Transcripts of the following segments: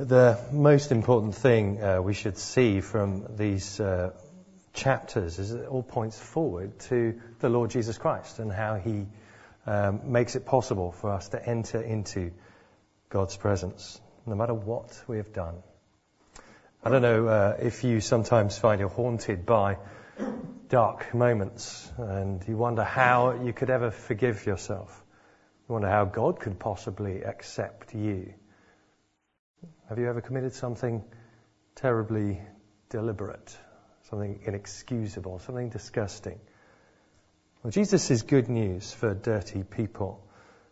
The most important thing we should see from these chapters is it all points forward to the Lord Jesus Christ and how he makes it possible for us to enter into God's presence, no matter what we have done. I don't know if you sometimes find you're haunted by dark moments and you wonder how you could ever forgive yourself. You wonder how God could possibly accept you. Have you ever committed something terribly deliberate, something inexcusable, something disgusting? Well, Jesus is good news for dirty people,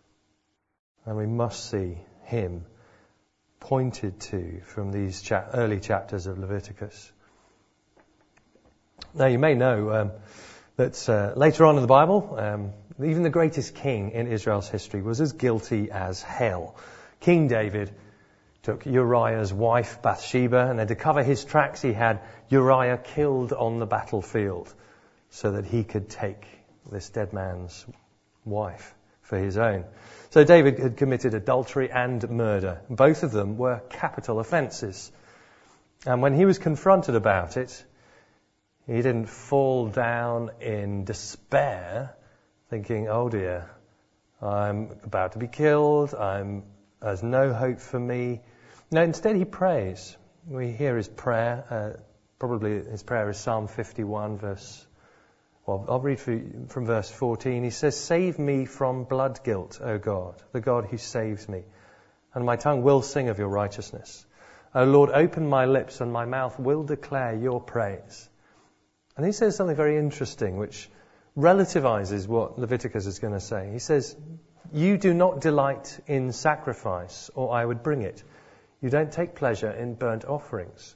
and we must see him pointed to from these early chapters of Leviticus. Now, you may know that later on in the Bible, even the greatest king in Israel's history was as guilty as hell. King David took Uriah's wife Bathsheba, and then to cover his tracks he had Uriah killed on the battlefield so that he could take this dead man's wife for his own. So David had committed adultery and murder. Both of them were capital offences. And when he was confronted about it, he didn't fall down in despair thinking, oh dear, I'm about to be killed, there's no hope for me. No, instead he prays. We hear his prayer. Probably his prayer is Psalm 51 I'll read from verse 14. He says, "Save me from blood guilt, O God, the God who saves me, and my tongue will sing of your righteousness. O Lord, open my lips, and my mouth will declare your praise." And he says something very interesting, which relativizes what Leviticus is going to say. He says, "You do not delight in sacrifice, or I would bring it. You don't take pleasure in burnt offerings."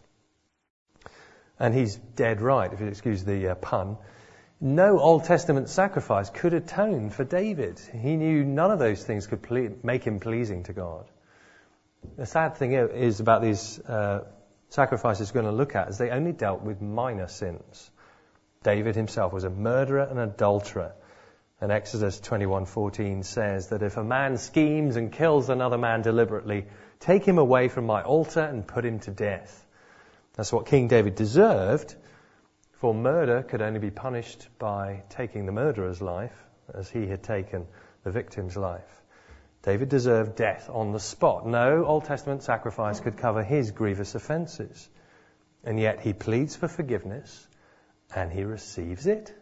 And he's dead right, if you excuse the pun. No Old Testament sacrifice could atone for David. He knew none of those things could make him pleasing to God. The sad thing is about these sacrifices we're going to look at is they only dealt with minor sins. David himself was a murderer and adulterer. And Exodus 21:14 says that if a man schemes and kills another man deliberately, take him away from my altar and put him to death. That's what King David deserved, for murder could only be punished by taking the murderer's life, as he had taken the victim's life. David deserved death on the spot. No Old Testament sacrifice could cover his grievous offences. And yet he pleads for forgiveness, and he receives it.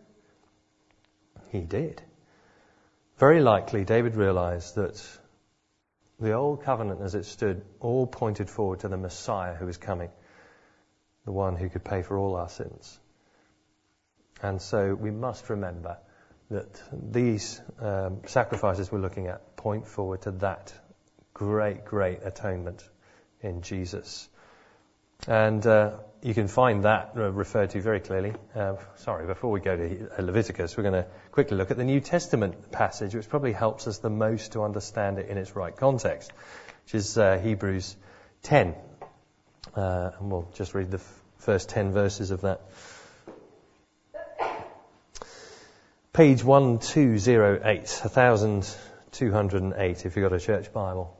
He did. Very likely, David realized that the old covenant as it stood all pointed forward to the Messiah who was coming, the one who could pay for all our sins. And so we must remember that these sacrifices we're looking at point forward to that great, great atonement in Jesus. And you can find that referred to very clearly. Before we go to Leviticus, we're going to quickly look at the New Testament passage, which probably helps us the most to understand it in its right context, which is Hebrews 10. And we'll just read the first 10 verses of that. Page 1208, 1208, if you've got a church Bible.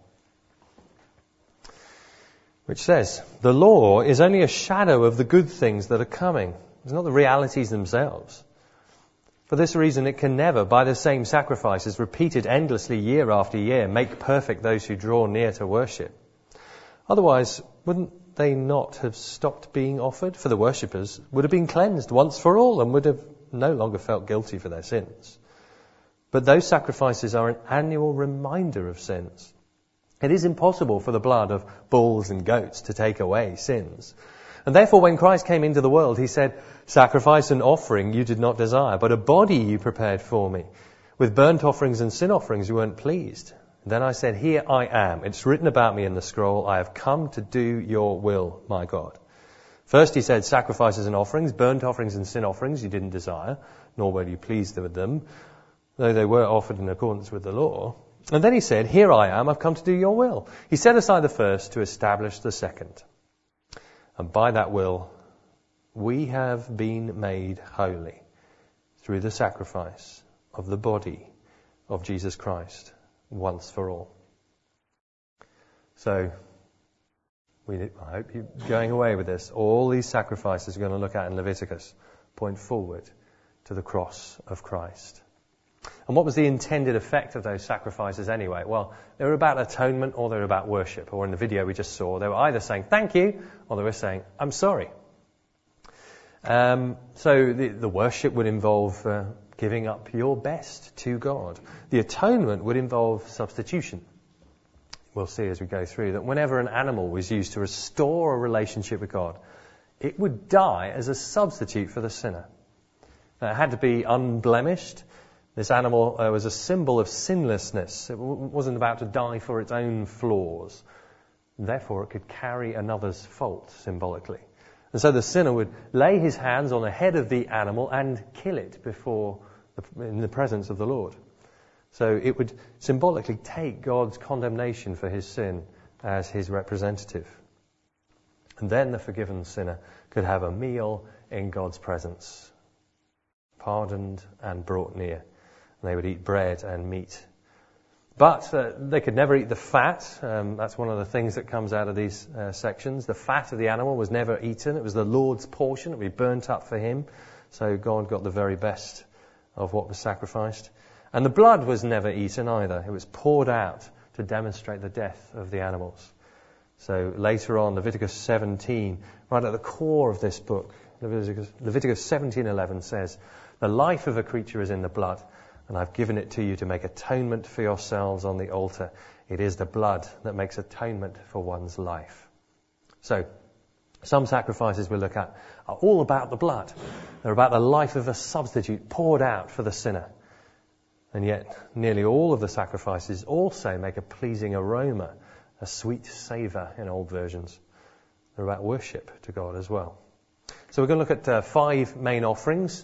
Which says, "The law is only a shadow of the good things that are coming. It's not the realities themselves. For this reason, it can never, by the same sacrifices repeated endlessly year after year, make perfect those who draw near to worship. Otherwise, wouldn't they not have stopped being offered? For the worshippers would have been cleansed once for all and would have no longer felt guilty for their sins. But those sacrifices are an annual reminder of sins. It is impossible for the blood of bulls and goats to take away sins. And therefore, when Christ came into the world, he said, 'Sacrifice and offering you did not desire, but a body you prepared for me. With burnt offerings and sin offerings you weren't pleased. And then I said, here I am. It's written about me in the scroll. I have come to do your will, my God.' First he said, sacrifices and offerings, burnt offerings and sin offerings you didn't desire, nor were you pleased with them, though they were offered in accordance with the law. And then he said, here I am, I've come to do your will. He set aside the first to establish the second. And by that will, we have been made holy through the sacrifice of the body of Jesus Christ once for all." So, I hope you're going away with this. All these sacrifices we're going to look at in Leviticus point forward to the cross of Christ. And what was the intended effect of those sacrifices anyway? Well, they were about atonement or they were about worship. Or in the video we just saw, they were either saying thank you or they were saying I'm sorry. So the worship would involve giving up your best to God. The atonement would involve substitution. We'll see as we go through that whenever an animal was used to restore a relationship with God, it would die as a substitute for the sinner. It had to be unblemished. This animal was a symbol of sinlessness. It wasn't about to die for its own flaws. Therefore, it could carry another's fault symbolically. And so the sinner would lay his hands on the head of the animal and kill it in the presence of the Lord. So it would symbolically take God's condemnation for his sin as his representative. And then the forgiven sinner could have a meal in God's presence, pardoned and brought near. And they would eat bread and meat. But they could never eat the fat. That's one of the things that comes out of these sections. The fat of the animal was never eaten. It was the Lord's portion. It would be burnt up for him. So God got the very best of what was sacrificed. And the blood was never eaten either. It was poured out to demonstrate the death of the animals. So later on, Leviticus 17, right at the core of this book, Leviticus 17:11 says, "The life of a creature is in the blood, and I've given it to you to make atonement for yourselves on the altar. It is the blood that makes atonement for one's life." So, some sacrifices we'll look at are all about the blood. They're about the life of a substitute poured out for the sinner. And yet, nearly all of the sacrifices also make a pleasing aroma, a sweet savour in old versions. They're about worship to God as well. So we're going to look at 5 main offerings.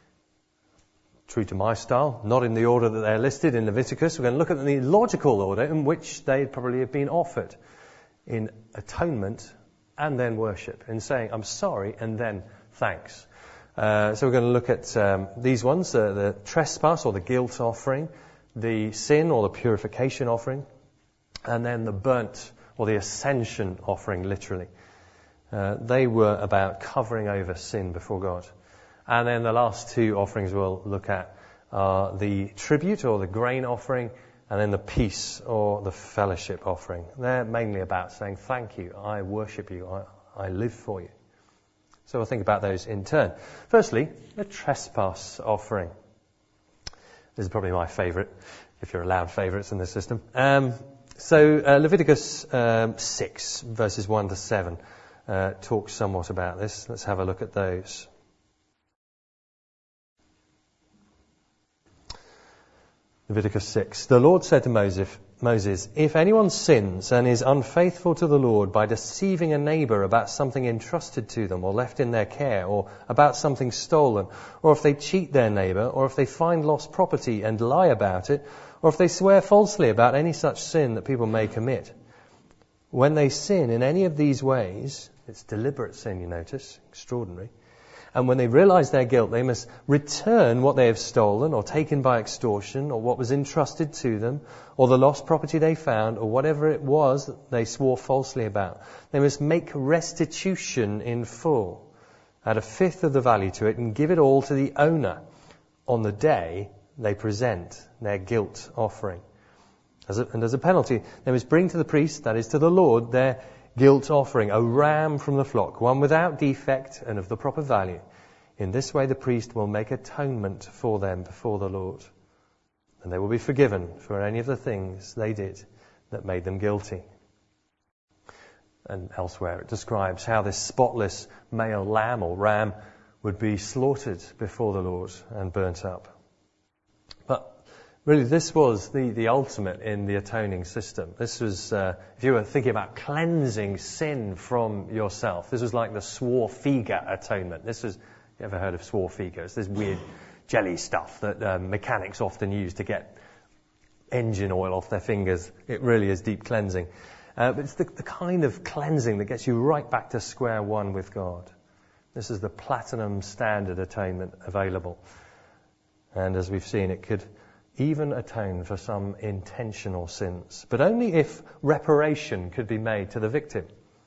True to my style, not in the order that they're listed in Leviticus. We're going to look at the logical order in which they probably have been offered in atonement and then worship, in saying I'm sorry and then thanks. So we're going to look at these ones, the trespass or the guilt offering, the sin or the purification offering, and then the burnt or the ascension offering, literally. They were about covering over sin before God. And then the last 2 offerings we'll look at are the tribute or the grain offering, and then the peace or the fellowship offering. They're mainly about saying thank you, I worship you, I live for you. So we'll think about those in turn. Firstly, the trespass offering. This is probably my favourite, if you're allowed favourites in this system. Leviticus 6, verses 1 to 7, talks somewhat about this. Let's have a look at those. Leviticus 6. The Lord said to Moses, "If anyone sins and is unfaithful to the Lord by deceiving a neighbour about something entrusted to them or left in their care, or about something stolen, or if they cheat their neighbour, or if they find lost property and lie about it, or if they swear falsely about any such sin that people may commit, when they sin in any of these ways," it's deliberate sin, you notice, extraordinary, "and when they realize their guilt, they must return what they have stolen or taken by extortion, or what was entrusted to them, or the lost property they found, or whatever it was that they swore falsely about. They must make restitution in full, add 1/5 of the value to it, and give it all to the owner on the day they present their guilt offering. And as a penalty, they must bring to the priest, that is to the Lord, their guilt offering, a ram from the flock, one without defect and of the proper value. In this way the priest will make atonement for them before the Lord, and they will be forgiven for any of the things they did that made them guilty." And elsewhere it describes how this spotless male lamb or ram would be slaughtered before the Lord and burnt up. But really, this was the ultimate in the atoning system. This was, if you were thinking about cleansing sin from yourself, this was like the Swarfega atonement. This was, you ever heard of Swarfega? It's this weird jelly stuff that mechanics often use to get engine oil off their fingers. It really is deep cleansing. But it's the kind of cleansing that gets you right back to square one with God. This is the platinum standard atonement available. And as we've seen, it could even atone for some intentional sins, but only if reparation could be made to the victim.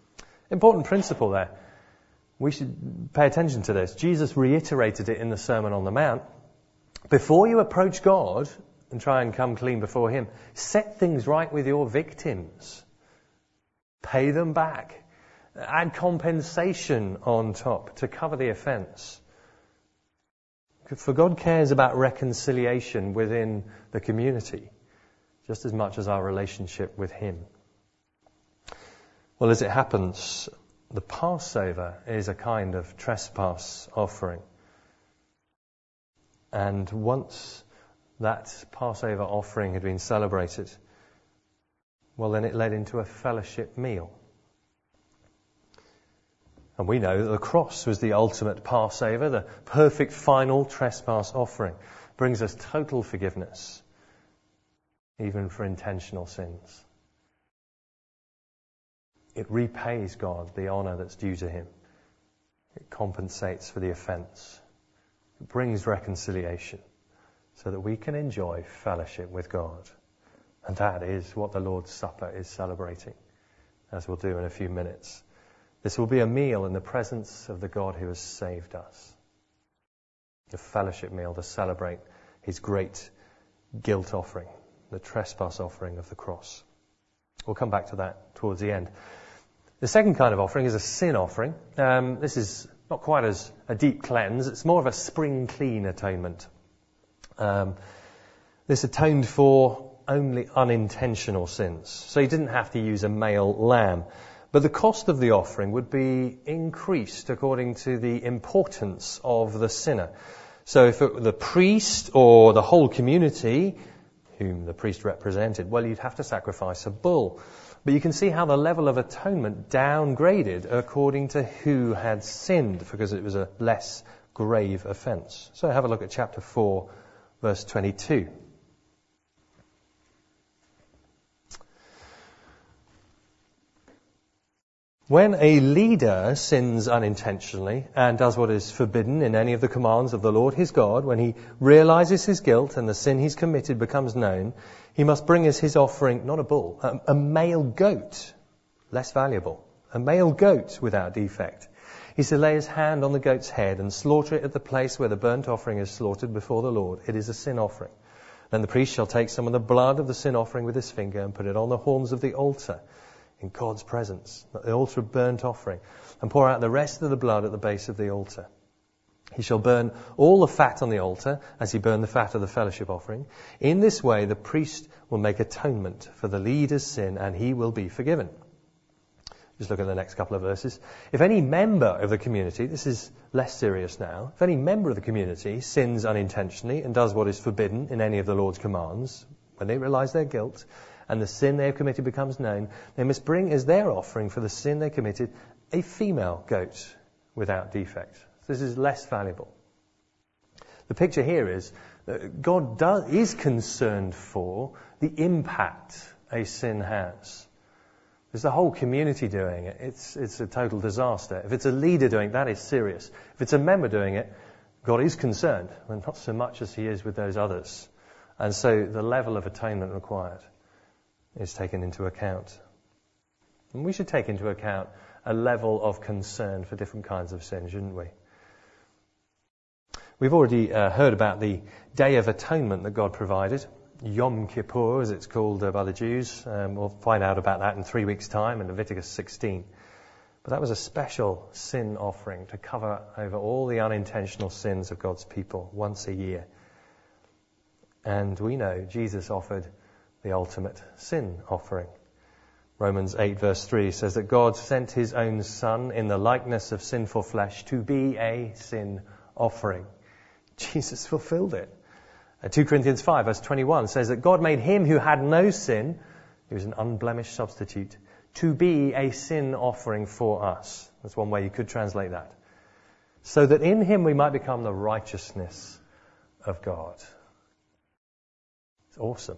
Important principle there. We should pay attention to this. Jesus reiterated it in the Sermon on the Mount. Before you approach God and try and come clean before Him, set things right with your victims. Pay them back. Add compensation on top to cover the offence. For God cares about reconciliation within the community just as much as our relationship with Him. Well, as it happens, the Passover is a kind of trespass offering. And once that Passover offering had been celebrated, well, then it led into a fellowship meal. And we know that the cross was the ultimate Passover, the perfect final trespass offering. It brings us total forgiveness, even for intentional sins. It repays God the honour that's due to Him. It compensates for the offence. It brings reconciliation so that we can enjoy fellowship with God. And that is what the Lord's Supper is celebrating, as we'll do in a few minutes. This will be a meal in the presence of the God who has saved us. A fellowship meal to celebrate His great guilt offering, the trespass offering of the cross. We'll come back to that towards the end. The second kind of offering is a sin offering. This is not quite as a deep cleanse. It's more of a spring clean atonement. This atoned for only unintentional sins. So you didn't have to use a male lamb. But the cost of the offering would be increased according to the importance of the sinner. So if it were the priest or the whole community, whom the priest represented, well, you'd have to sacrifice a bull. But you can see how the level of atonement downgraded according to who had sinned, because it was a less grave offence. So have a look at chapter 4, verse 22. When a leader sins unintentionally and does what is forbidden in any of the commands of the Lord his God, when he realizes his guilt and the sin he's committed becomes known, he must bring as his offering, not a bull, a male goat, less valuable, a male goat without defect. He's to lay his hand on the goat's head and slaughter it at the place where the burnt offering is slaughtered before the Lord. It is a sin offering. Then the priest shall take some of the blood of the sin offering with his finger and put it on the horns of the altar in God's presence, the altar of burnt offering, and pour out the rest of the blood at the base of the altar. He shall burn all the fat on the altar as he burned the fat of the fellowship offering. In this way the priest will make atonement for the leader's sin and he will be forgiven. Just look at the next couple of verses. If any member of the community, this is less serious now, if any member of the community sins unintentionally and does what is forbidden in any of the Lord's commands, when they realize their guilt, and the sin they have committed becomes known, they must bring as their offering for the sin they committed a female goat without defect. This is less valuable. The picture here is that God is concerned for the impact a sin has. There's the whole community doing it. It's a total disaster. If it's a leader doing it, that is serious. If it's a member doing it, God is concerned, and not so much as he is with those others. And so the level of atonement required is taken into account. And we should take into account a level of concern for different kinds of sin, shouldn't we? We've already heard about the Day of Atonement that God provided, Yom Kippur as it's called by the Jews. We'll find out about that in 3 weeks' time in Leviticus 16. But that was a special sin offering to cover over all the unintentional sins of God's people once a year. And we know Jesus offered the ultimate sin offering. Romans 8 verse 3 says that God sent his own Son in the likeness of sinful flesh to be a sin offering. Jesus fulfilled it. 2 Corinthians 5 verse 21 says that God made him who had no sin, he was an unblemished substitute, to be a sin offering for us. That's one way you could translate that. So that in him we might become the righteousness of God. It's awesome.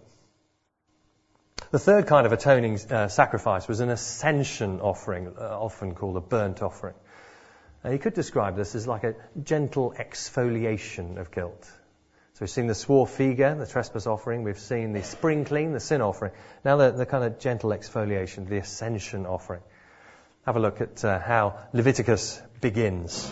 The third kind of atoning sacrifice was an ascension offering, often called a burnt offering. You could describe this as like a gentle exfoliation of guilt. So we've seen the swarfiga, the trespass offering. We've seen the spring clean, the sin offering. Now the kind of gentle exfoliation, the ascension offering. have a look at how Leviticus begins.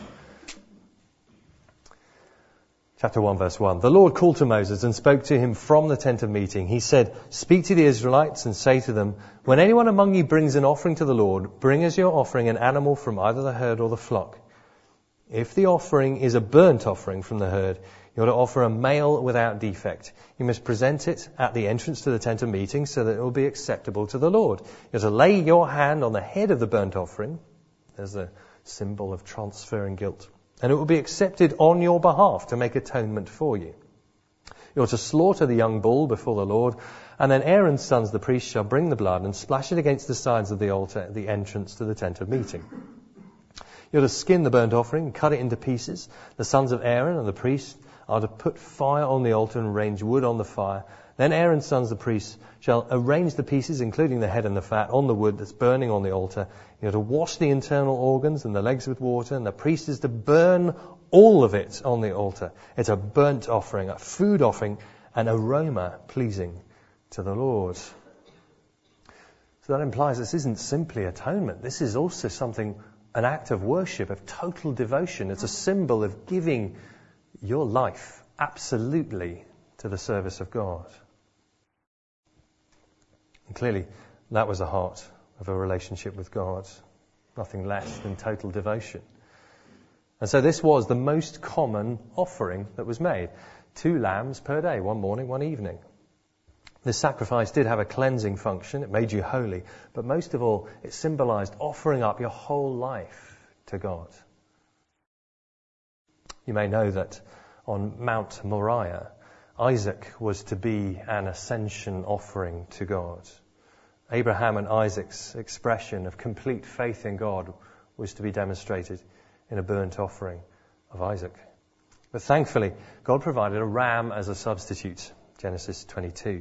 Chapter 1, verse 1. The Lord called to Moses and spoke to him from the tent of meeting. He said, "Speak to the Israelites and say to them, when anyone among you brings an offering to the Lord, bring as your offering an animal from either the herd or the flock. If the offering is a burnt offering from the herd, you are to offer a male without defect. You must present it at the entrance to the tent of meeting so that it will be acceptable to the Lord. You are to lay your hand on the head of the burnt offering." There's a symbol of transferring guilt. "And it will be accepted on your behalf to make atonement for you. You are to slaughter the young bull before the Lord, and then Aaron's sons, the priests, shall bring the blood and splash it against the sides of the altar at the entrance to the tent of meeting. You are to skin the burnt offering and cut it into pieces. The sons of Aaron and the priests are to put fire on the altar and arrange wood on the fire. Then Aaron's sons, the priests, shall arrange the pieces, including the head and the fat, on the wood that's burning on the altar. You are to wash the internal organs and the legs with water, and the priest is to burn all of it on the altar. It's a burnt offering, a food offering, an aroma pleasing to the Lord." So that implies this isn't simply atonement. This is also an act of worship, of total devotion. It's a symbol of giving your life absolutely to the service of God. And clearly, that was the heart of a relationship with God. Nothing less than total devotion. And so this was the most common offering that was made. 2 lambs per day, one morning, one evening. This sacrifice did have a cleansing function. It made you holy. But most of all, it symbolized offering up your whole life to God. You may know that on Mount Moriah, Isaac was to be an ascension offering to God. Abraham and Isaac's expression of complete faith in God was to be demonstrated in a burnt offering of Isaac. But thankfully, God provided a ram as a substitute, Genesis 22.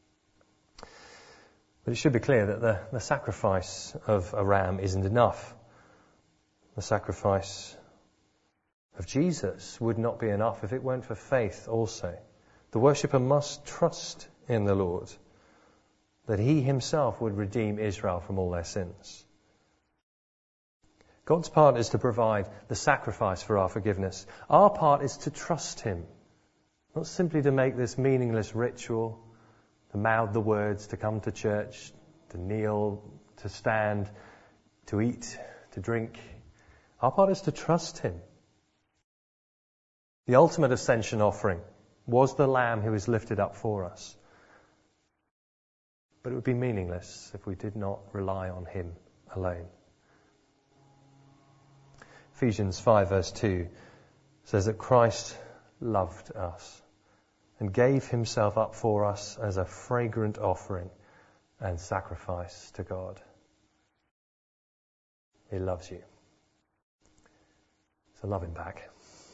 But it should be clear that the sacrifice of a ram isn't enough. The sacrifice of Jesus would not be enough if it weren't for faith also. The worshipper must trust in the Lord, that he himself would redeem Israel from all their sins. God's part is to provide the sacrifice for our forgiveness. Our part is to trust him, not simply to make this meaningless ritual, to mouth the words, to come to church, to kneel, to stand, to eat, to drink. Our part is to trust him. The ultimate ascension offering was the Lamb who was lifted up for us. But it would be meaningless if we did not rely on him alone. Ephesians 5 verse 2 says that Christ loved us and gave himself up for us as a fragrant offering and sacrifice to God. He loves you. So love him back.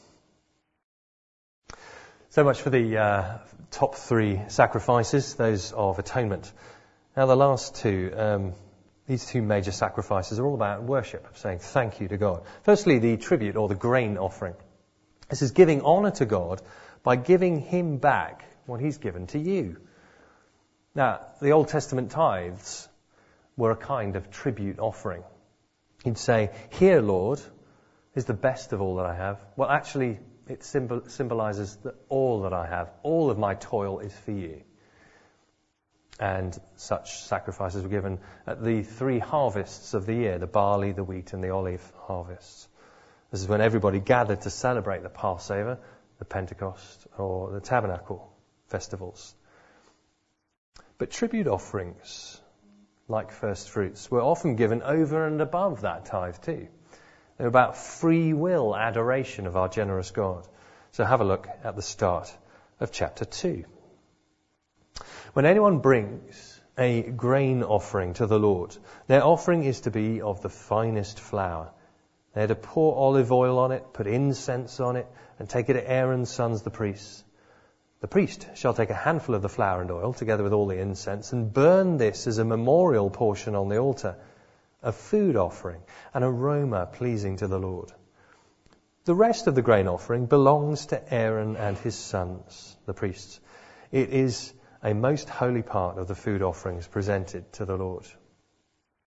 So much for the top 3 sacrifices, those of atonement. Now the last 2, these 2 major sacrifices are all about worship, saying thank you to God. Firstly, the tribute or the grain offering. This is giving honour to God by giving him back what he's given to you. Now, the Old Testament tithes were a kind of tribute offering. He'd say, "Here, Lord, is the best of all that I have." Well, actually, it symbolizes that all that I have, all of my toil is for you. And such sacrifices were given at the 3 harvests of the year, the barley, the wheat, and the olive harvests. This is when everybody gathered to celebrate the Passover, the Pentecost, or the Tabernacle festivals. But tribute offerings, like first fruits, were often given over and above that tithe too. They're about free will adoration of our generous God. So have a look at the start of chapter 2. When anyone brings a grain offering to the Lord, their offering is to be of the finest flour. They're to pour olive oil on it, put incense on it, and take it to Aaron's sons, the priests. The priest shall take a handful of the flour and oil, together with all the incense, and burn this as a memorial portion on the altar, a food offering, an aroma pleasing to the Lord. The rest of the grain offering belongs to Aaron and his sons, the priests. It is a most holy part of the food offerings presented to the Lord.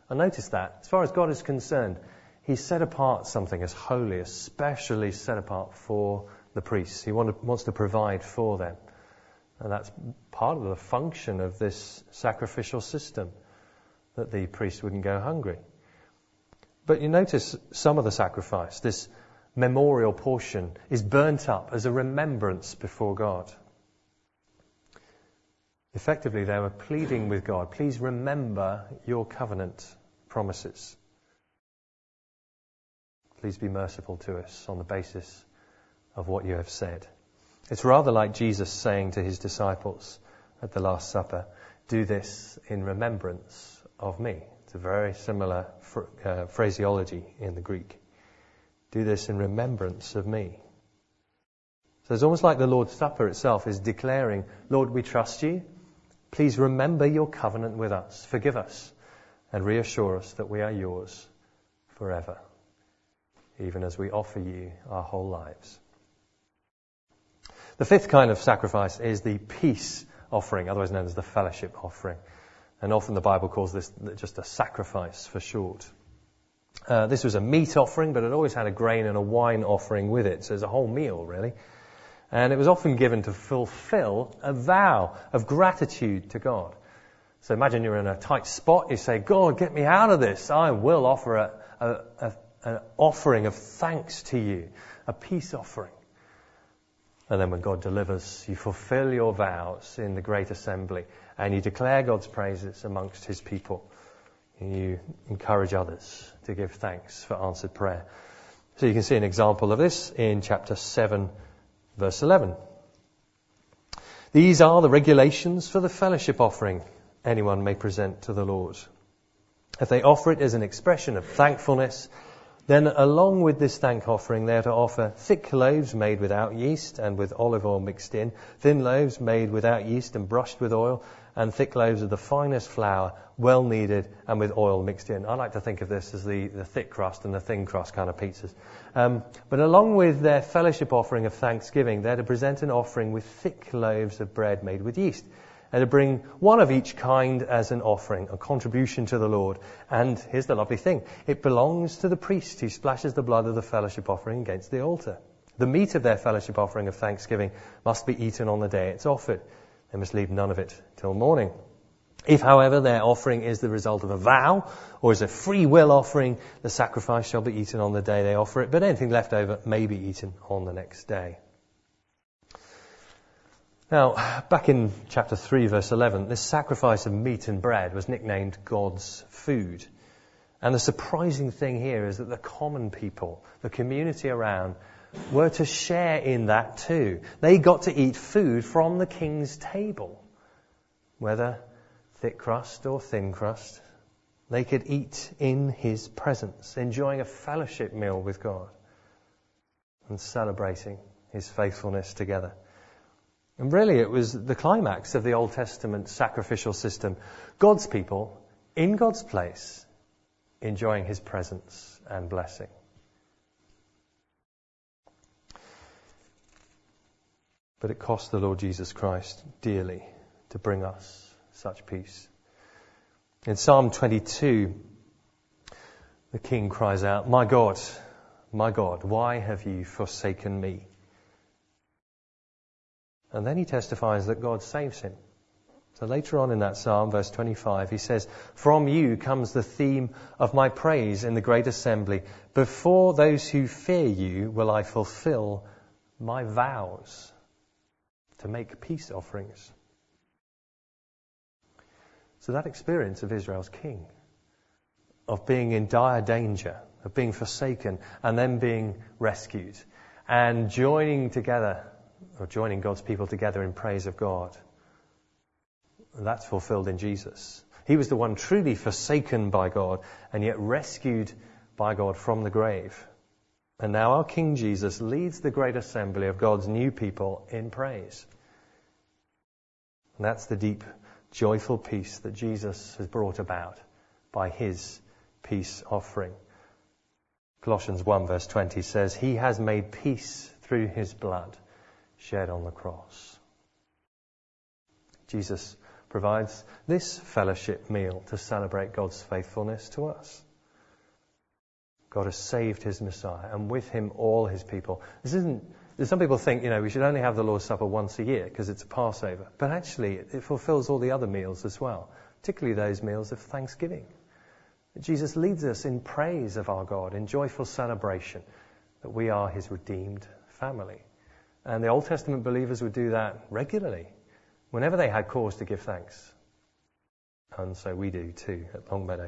And notice that, as far as God is concerned, He's set apart something as holy, especially set apart for the priests. He wants to provide for them. And that's part of the function of this sacrificial system, that the priest wouldn't go hungry. But you notice some of the sacrifice, this memorial portion, is burnt up as a remembrance before God. Effectively, they were pleading with God, please remember your covenant promises. Please be merciful to us on the basis of what you have said. It's rather like Jesus saying to his disciples at the Last Supper, do this in remembrance of me. It's a very similar phraseology in the Greek. Do this in remembrance of me. So it's almost like the Lord's Supper itself is declaring, Lord, we trust you. Please remember your covenant with us. Forgive us and reassure us that we are yours forever, even as we offer you our whole lives. The fifth kind of sacrifice is the peace offering, otherwise known as the fellowship offering. And often the Bible calls this just a sacrifice for short. This was a meat offering, but it always had a grain and a wine offering with it. So it's a whole meal, really. And it was often given to fulfill a vow of gratitude to God. So imagine you're in a tight spot. You say, God, get me out of this. I will offer an offering of thanks to you, a peace offering. And then when God delivers, you fulfill your vows in the great assembly and you declare God's praises amongst his people. And you encourage others to give thanks for answered prayer. So you can see an example of this in chapter 7, verse 11. These are the regulations for the fellowship offering anyone may present to the Lord. If they offer it as an expression of thankfulness, then along with this thank offering, they are to offer thick loaves made without yeast and with olive oil mixed in, thin loaves made without yeast and brushed with oil, and thick loaves of the finest flour, well kneaded and with oil mixed in. I like to think of this as the thick crust and the thin crust kind of pizzas. But along with their fellowship offering of thanksgiving, they're to present an offering with thick loaves of bread made with yeast. And to bring one of each kind as an offering, a contribution to the Lord. And here's the lovely thing. It belongs to the priest who splashes the blood of the fellowship offering against the altar. The meat of their fellowship offering of thanksgiving must be eaten on the day it's offered. They must leave none of it till morning. If, however, their offering is the result of a vow or is a free will offering, the sacrifice shall be eaten on the day they offer it, but anything left over may be eaten on the next day. Now, back in chapter 3, verse 11, this sacrifice of meat and bread was nicknamed God's food. And the surprising thing here is that the common people, the community around, were to share in that too. They got to eat food from the king's table, whether thick crust or thin crust. They could eat in his presence, enjoying a fellowship meal with God and celebrating his faithfulness together. And really it was the climax of the Old Testament sacrificial system. God's people, in God's place, enjoying his presence and blessing. But it cost the Lord Jesus Christ dearly to bring us such peace. In Psalm 22, the king cries out, my God, why have you forsaken me? And then he testifies that God saves him. So later on in that psalm, verse 25, he says, from you comes the theme of my praise in the great assembly. Before those who fear you will I fulfill my vows to make peace offerings. So that experience of Israel's king, of being in dire danger, of being forsaken and then being rescued and joining God's people together in praise of God. That's fulfilled in Jesus. He was the one truly forsaken by God and yet rescued by God from the grave. And now our King Jesus leads the great assembly of God's new people in praise. And that's the deep, joyful peace that Jesus has brought about by his peace offering. Colossians 1 verse 20 says, he has made peace through his blood shed on the cross. Jesus provides this fellowship meal to celebrate God's faithfulness to us. God has saved his Messiah, and with him all his people. Some people think, we should only have the Lord's Supper once a year because it's a Passover. But actually, it fulfills all the other meals as well, particularly those meals of thanksgiving. Jesus leads us in praise of our God, in joyful celebration that we are his redeemed family. And the Old Testament believers would do that regularly, whenever they had cause to give thanks. And so we do too at Longmeadow.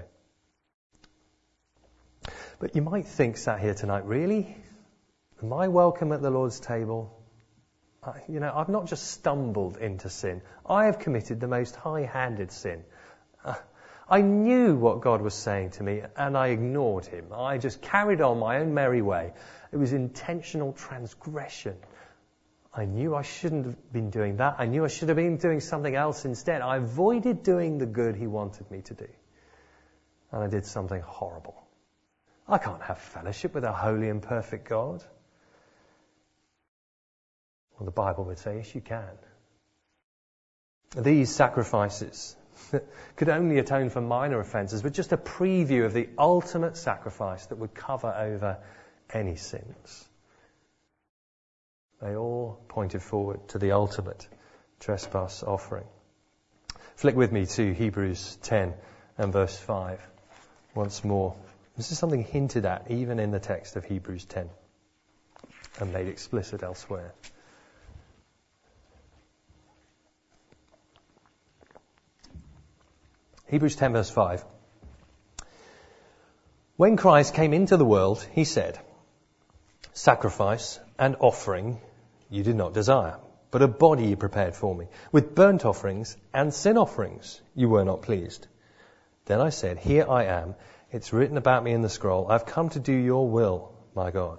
But you might think, sat here tonight, really? Am I welcome at the Lord's table? I've not just stumbled into sin. I have committed the most high-handed sin. I knew what God was saying to me, and I ignored him. I just carried on my own merry way. It was intentional transgression. I knew I shouldn't have been doing that. I knew I should have been doing something else instead. I avoided doing the good he wanted me to do. And I did something horrible. I can't have fellowship with a holy and perfect God. Well, the Bible would say, yes, you can. These sacrifices could only atone for minor offences, but just a preview of the ultimate sacrifice that would cover over any sins. They all pointed forward to the ultimate trespass offering. Flick with me to Hebrews 10 and verse 5 once more. This is something hinted at even in the text of Hebrews 10 and made explicit elsewhere. Hebrews 10 verse 5. When Christ came into the world, he said, "Sacrifice and offering you did not desire, but a body you prepared for me. With burnt offerings and sin offerings you were not pleased. Then I said, Here I am. It's written about me in the scroll. I've come to do your will, my God."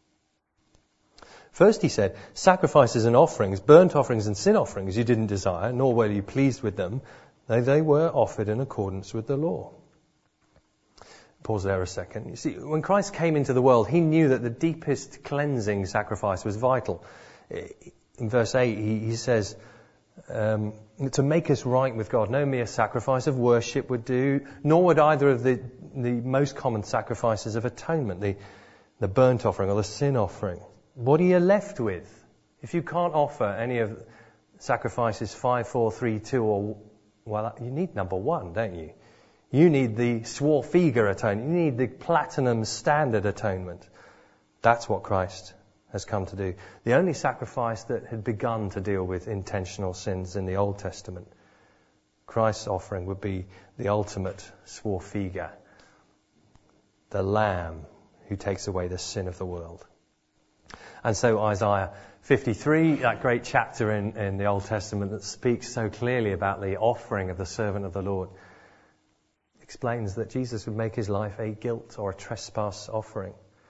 First he said, sacrifices and offerings, burnt offerings and sin offerings you didn't desire, nor were you pleased with them, though they were offered in accordance with the law. Pause there a second. You see, when Christ came into the world, he knew that the deepest cleansing sacrifice was vital. In verse 8, he says, to make us right with God, no mere sacrifice of worship would do, nor would either of the most common sacrifices of atonement, the burnt offering or the sin offering. What are you left with? If you can't offer any of sacrifices 5, 4, 3, 2, you need number one, don't you? You need the Swarfiga atonement. You need the platinum standard atonement. That's what Christ has come to do. The only sacrifice that had begun to deal with intentional sins in the Old Testament. Christ's offering would be the ultimate Swarfiga, the Lamb who takes away the sin of the world. And so Isaiah 53, that great chapter in the Old Testament that speaks so clearly about the offering of the servant of the Lord, explains that Jesus would make his life a guilt or a trespass offering.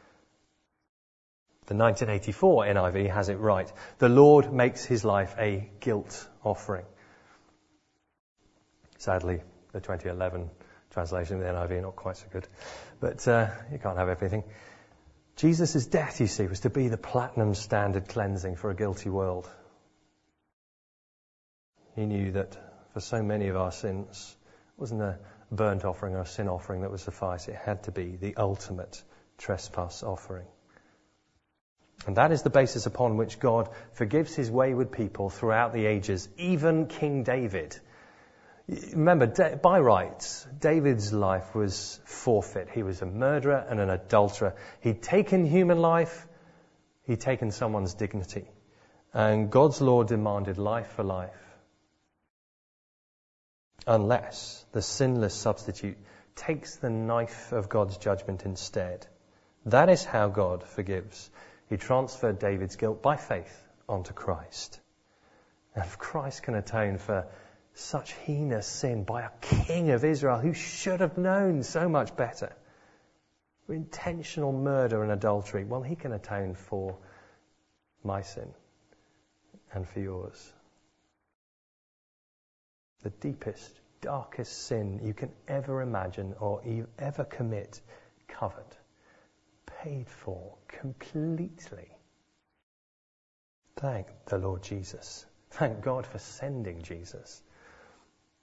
The 1984 NIV has it right. The Lord makes his life a guilt offering. Sadly, the 2011 translation of the NIV not quite so good. But you can't have everything. Jesus' death, you see, was to be the platinum standard cleansing for a guilty world. He knew that for so many of our sins, it wasn't a burnt offering or a sin offering that would suffice. It had to be the ultimate trespass offering. And that is the basis upon which God forgives his wayward people throughout the ages, even King David. Remember, by rights, David's life was forfeit. He was a murderer and an adulterer. He'd taken human life. He'd taken someone's dignity. And God's law demanded life for life. Unless the sinless substitute takes the knife of God's judgment instead. That is how God forgives. He transferred David's guilt by faith onto Christ. And if Christ can atone for such heinous sin by a king of Israel who should have known so much better, for intentional murder and adultery, well, he can atone for my sin and for yours. The deepest, darkest sin you can ever imagine or ever commit, covered, paid for completely. Thank the Lord Jesus. Thank God for sending Jesus.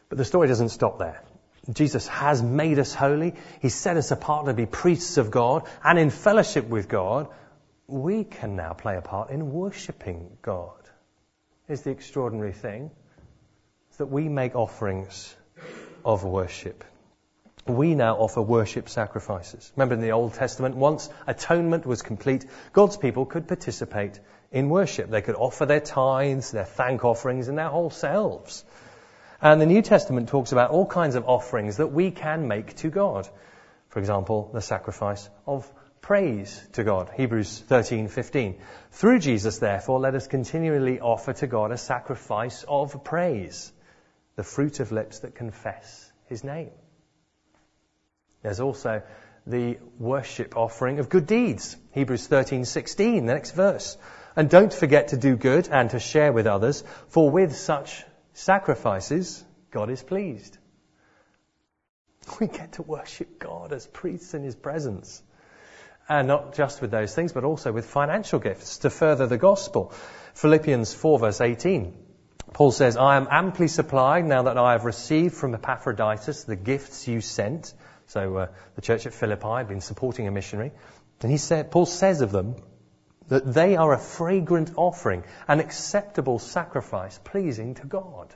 But the story doesn't stop there. Jesus has made us holy. He's set us apart to be priests of God. And in fellowship with God, we can now play a part in worshipping God. Here's the extraordinary thing, is that we make offerings of worship. We now offer worship sacrifices. Remember in the Old Testament, once atonement was complete, God's people could participate in worship. They could offer their tithes, their thank offerings, and their whole selves. And the New Testament talks about all kinds of offerings that we can make to God. For example, the sacrifice of praise to God. Hebrews 13:15. Through Jesus, therefore, let us continually offer to God a sacrifice of praise, the fruit of lips that confess his name. There's also the worship offering of good deeds. Hebrews 13:16, the next verse. And don't forget to do good and to share with others, for with such sacrifices, God is pleased. We get to worship God as priests in his presence. And not just with those things, but also with financial gifts to further the gospel. Philippians 4 verse 18. Paul says, I am amply supplied now that I have received from Epaphroditus the gifts you sent. So the church at Philippi had been supporting a missionary. And Paul says of them that they are a fragrant offering, an acceptable sacrifice pleasing to God.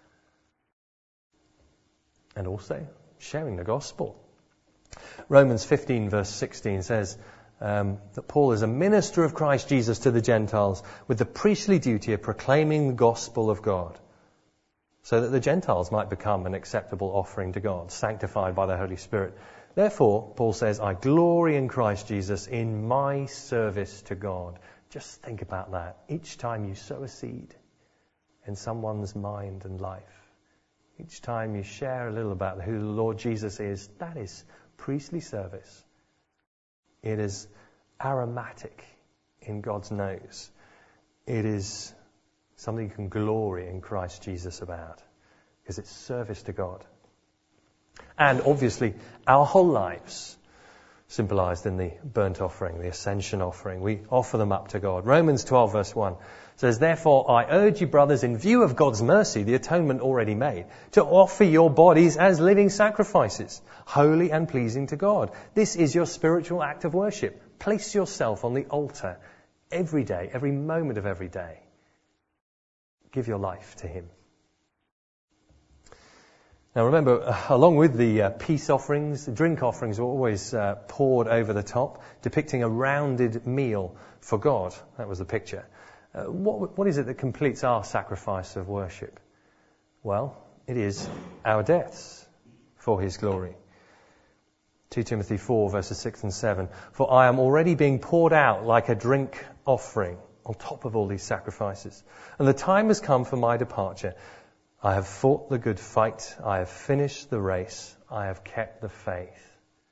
And also sharing the gospel. Romans 15 verse 16 says that Paul is a minister of Christ Jesus to the Gentiles with the priestly duty of proclaiming the gospel of God, so that the Gentiles might become an acceptable offering to God, sanctified by the Holy Spirit. Therefore, Paul says, I glory in Christ Jesus in my service to God. Just think about that. Each time you sow a seed in someone's mind and life, each time you share a little about who the Lord Jesus is, that is priestly service. It is aromatic in God's nose. It is something you can glory in Christ Jesus about, because it's service to God. And obviously, our whole lives, symbolized in the burnt offering, the ascension offering, we offer them up to God. Romans 12 verse 1 says, therefore I urge you, brothers, in view of God's mercy, the atonement already made, to offer your bodies as living sacrifices, holy and pleasing to God. This is your spiritual act of worship. Place yourself on the altar every day, every moment of every day. Give your life to him. Now remember, along with the peace offerings, the drink offerings were always poured over the top, depicting a rounded meal for God. That was the picture. What is it that completes our sacrifice of worship? Well, it is our deaths for his glory. 2 Timothy 4 verses 6 and 7. For I am already being poured out like a drink offering on top of all these sacrifices. And the time has come for my departure. I have fought the good fight. I have finished the race. I have kept the faith.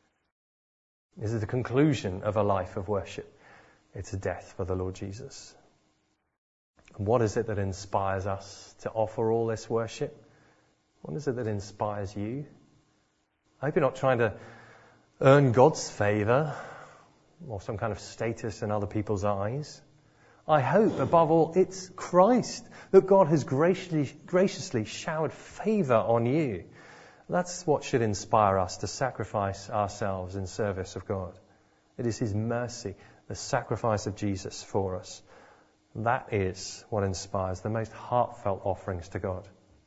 This is the conclusion of a life of worship. It's a death for the Lord Jesus. And what is it that inspires us to offer all this worship? What is it that inspires you? I hope you're not trying to earn God's favour or some kind of status in other people's eyes. I hope, above all, it's Christ, that God has graciously showered favour on you. That's what should inspire us to sacrifice ourselves in service of God. It is his mercy, the sacrifice of Jesus for us. That is what inspires the most heartfelt offerings to God.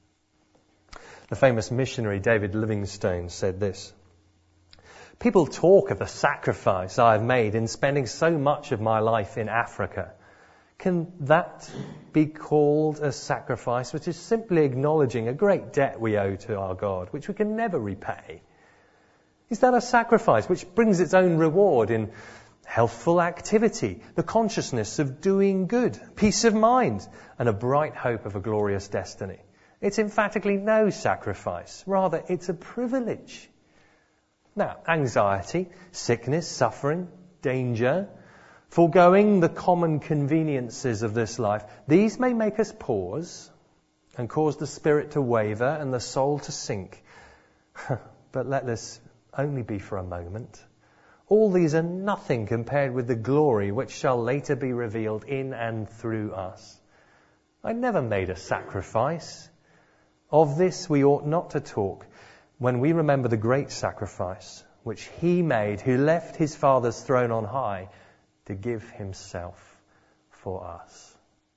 The famous missionary David Livingstone said this: people talk of the sacrifice I have made in spending so much of my life in Africa. Can that be called a sacrifice, which is simply acknowledging a great debt we owe to our God, which we can never repay? Is that a sacrifice which brings its own reward in healthful activity, the consciousness of doing good, peace of mind, and a bright hope of a glorious destiny? It's emphatically no sacrifice. Rather, it's a privilege. Now, anxiety, sickness, suffering, danger, foregoing the common conveniences of this life, these may make us pause and cause the spirit to waver and the soul to sink. But let this only be for a moment. All these are nothing compared with the glory which shall later be revealed in and through us. I never made a sacrifice. Of this we ought not to talk when we remember the great sacrifice which he made, who left his Father's throne on high to give himself for us.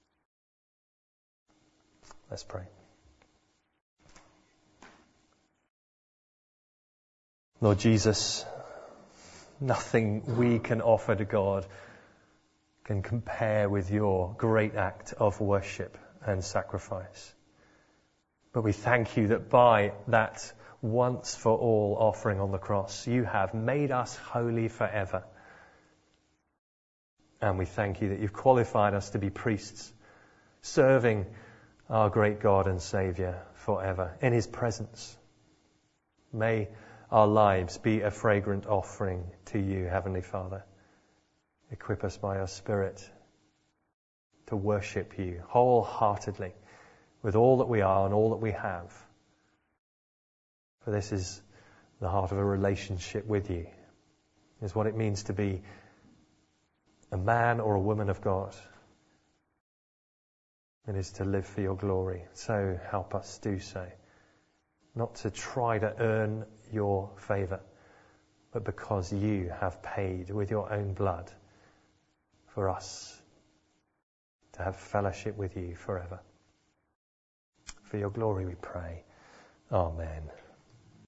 Let's pray. Lord Jesus, nothing we can offer to God can compare with your great act of worship and sacrifice. But we thank you that by that once for all offering on the cross, you have made us holy forever. And we thank you that you've qualified us to be priests, serving our great God and Saviour forever in his presence. May our lives be a fragrant offering to you, Heavenly Father. Equip us by your Spirit to worship you wholeheartedly with all that we are and all that we have. For this is the heart of a relationship with you, is what it means to be a man or a woman of God. It is to live for your glory. So help us do so. Not to try to earn your favour, but because you have paid with your own blood for us to have fellowship with you forever. For your glory we pray. Amen.